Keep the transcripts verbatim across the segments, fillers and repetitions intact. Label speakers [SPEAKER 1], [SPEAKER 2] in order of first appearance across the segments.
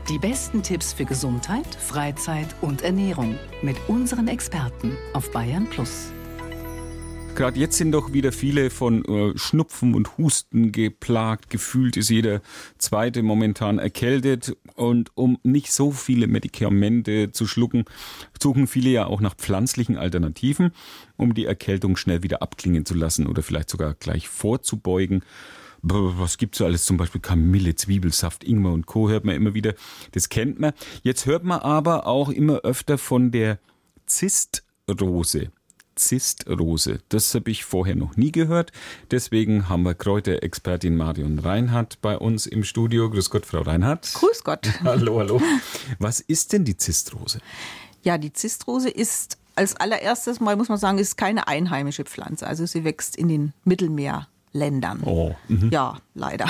[SPEAKER 1] Die besten Tipps für Gesundheit, Freizeit und Ernährung mit unseren Experten auf Bayern Plus.
[SPEAKER 2] Gerade jetzt sind doch wieder viele von äh, Schnupfen und Husten geplagt. Gefühlt ist jeder Zweite momentan erkältet. Und um nicht so viele Medikamente zu schlucken, suchen viele ja auch nach pflanzlichen Alternativen, um die Erkältung schnell wieder abklingen zu lassen oder vielleicht sogar gleich vorzubeugen. Was gibt's so alles? Zum Beispiel Kamille, Zwiebelsaft, Ingwer und Co. hört man immer wieder. Das kennt man. Jetzt hört man aber auch immer öfter von der Zistrose. Zistrose. Das habe ich vorher noch nie gehört. Deswegen haben wir Kräuterexpertin Marion Reinhardt bei uns im Studio. Grüß Gott, Frau Reinhardt.
[SPEAKER 3] Grüß Gott.
[SPEAKER 2] Hallo, hallo. Was ist denn die Zistrose?
[SPEAKER 3] Ja, die Zistrose ist als allererstes mal, muss man sagen, ist keine einheimische Pflanze. Also sie wächst in den Mittelmeerländern.
[SPEAKER 2] Oh. Mhm.
[SPEAKER 3] Ja, leider.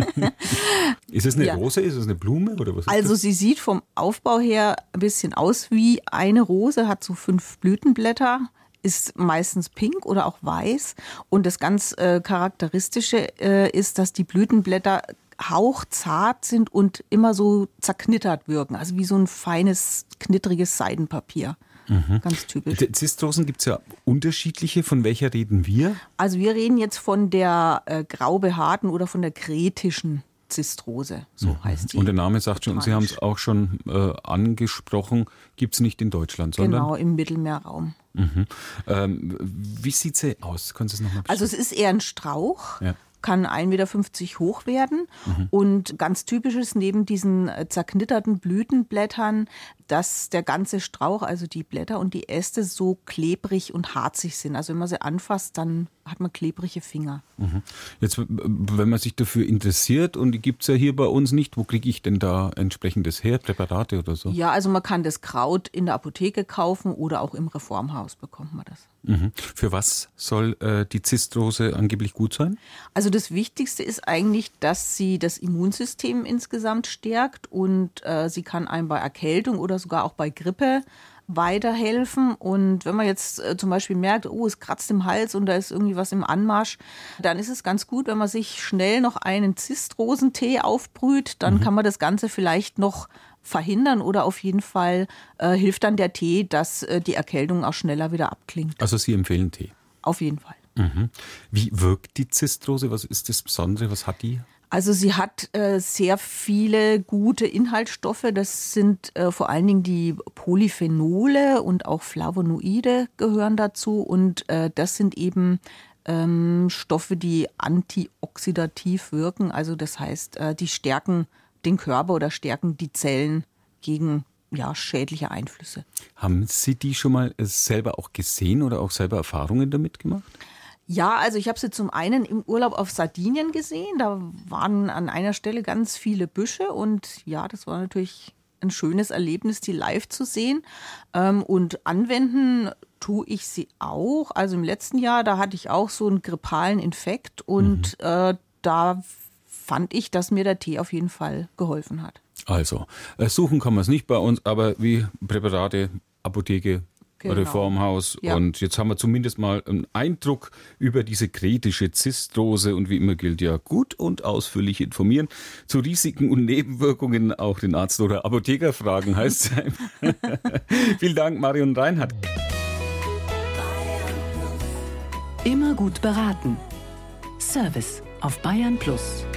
[SPEAKER 2] Ist es eine
[SPEAKER 3] Ja.
[SPEAKER 2] Rose? Ist es eine Blume? Oder was ist
[SPEAKER 3] Also
[SPEAKER 2] das?
[SPEAKER 3] sie sieht vom Aufbau her ein bisschen aus wie eine Rose, hat so fünf Blütenblätter, ist meistens pink oder auch weiß. Und das ganz äh, Charakteristische äh, ist, dass die Blütenblätter hauchzart sind und immer so zerknittert wirken. Also wie so ein feines, knittriges Seidenpapier. Mhm. Ganz typisch.
[SPEAKER 2] Die Zistrosen gibt es ja unterschiedliche. Von welcher reden wir?
[SPEAKER 3] Also wir reden jetzt von der äh, graubehaarten oder von der kretischen Zistrose, so mhm. heißt die.
[SPEAKER 2] Und der Name sagt schon, Sie haben es auch schon äh, angesprochen, gibt es nicht in Deutschland, sondern?
[SPEAKER 3] Genau, im Mittelmeerraum.
[SPEAKER 2] Mhm. Ähm, wie sieht sie aus? Können Sie es nochmal beschreiben?
[SPEAKER 3] Also es ist eher ein Strauch.
[SPEAKER 2] Ja.
[SPEAKER 3] Kann ein Meter fünfzig hoch werden. Mhm. Und ganz typisch ist neben diesen zerknitterten Blütenblättern, dass der ganze Strauch, also die Blätter und die Äste so klebrig und harzig sind. Also wenn man sie anfasst, dann hat man klebrige Finger.
[SPEAKER 2] Mhm. Jetzt, wenn man sich dafür interessiert, und die gibt es ja hier bei uns nicht, wo kriege ich denn da entsprechendes her? Präparate oder so?
[SPEAKER 3] Ja, also man kann das Kraut in der Apotheke kaufen oder auch im Reformhaus bekommt man das.
[SPEAKER 2] Mhm. Für was soll äh, die Zistrose angeblich gut sein?
[SPEAKER 3] Also das Wichtigste ist eigentlich, dass sie das Immunsystem insgesamt stärkt und äh, sie kann einem bei Erkältung oder sogar auch bei Grippe weiterhelfen. Und wenn man jetzt äh, zum Beispiel merkt, oh, es kratzt im Hals und da ist irgendwie was im Anmarsch, dann ist es ganz gut, wenn man sich schnell noch einen Zistrosentee aufbrüht. Dann mhm. kann man das Ganze vielleicht noch verhindern oder auf jeden Fall äh, hilft dann der Tee, dass äh, die Erkältung auch schneller wieder abklingt.
[SPEAKER 2] Also Sie empfehlen Tee?
[SPEAKER 3] Auf jeden Fall.
[SPEAKER 2] Mhm. Wie wirkt die Zistrose? Was ist das Besondere? Was hat die?
[SPEAKER 3] Also sie hat äh, sehr viele gute Inhaltsstoffe. Das sind äh, vor allen Dingen die Polyphenole und auch Flavonoide gehören dazu. Und äh, das sind eben ähm, Stoffe, die antioxidativ wirken. Also das heißt, äh, die stärken den Körper oder stärken die Zellen gegen ja, schädliche Einflüsse.
[SPEAKER 2] Haben Sie die schon mal selber auch gesehen oder auch selber Erfahrungen damit gemacht?
[SPEAKER 3] Ja, also ich habe sie zum einen im Urlaub auf Sardinien gesehen. Da waren an einer Stelle ganz viele Büsche und ja, das war natürlich ein schönes Erlebnis, die live zu sehen. Und anwenden tue ich sie auch. Also im letzten Jahr, da hatte ich auch so einen grippalen Infekt und mhm. äh, da fand ich, dass mir der Tee auf jeden Fall geholfen hat.
[SPEAKER 2] Also, suchen kann man es nicht bei uns, aber wie Präparate, Apotheke, genau. Reformhaus. Ja. Und jetzt haben wir zumindest mal einen Eindruck über diese kretische Zistrose und wie immer gilt ja gut und ausführlich informieren. Zu Risiken und Nebenwirkungen auch den Arzt oder Apotheker fragen, heißt es. Vielen Dank, Marion Reinhardt.
[SPEAKER 1] Immer gut beraten. Service auf Bayern Plus.